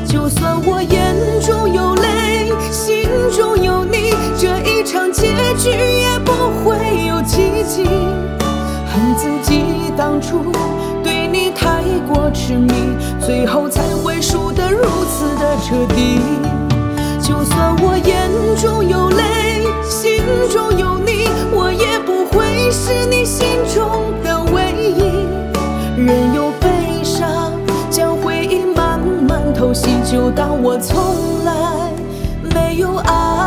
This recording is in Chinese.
就算我眼中有泪，心中有你，这一场结局也不会有奇迹。恨自己当初对你太过痴迷，最后才会输得如此的彻底。就算我眼中有泪，心中有你，我也不会是你心中的唯一。任由悲伤将回忆慢慢偷袭，就当我从来没有爱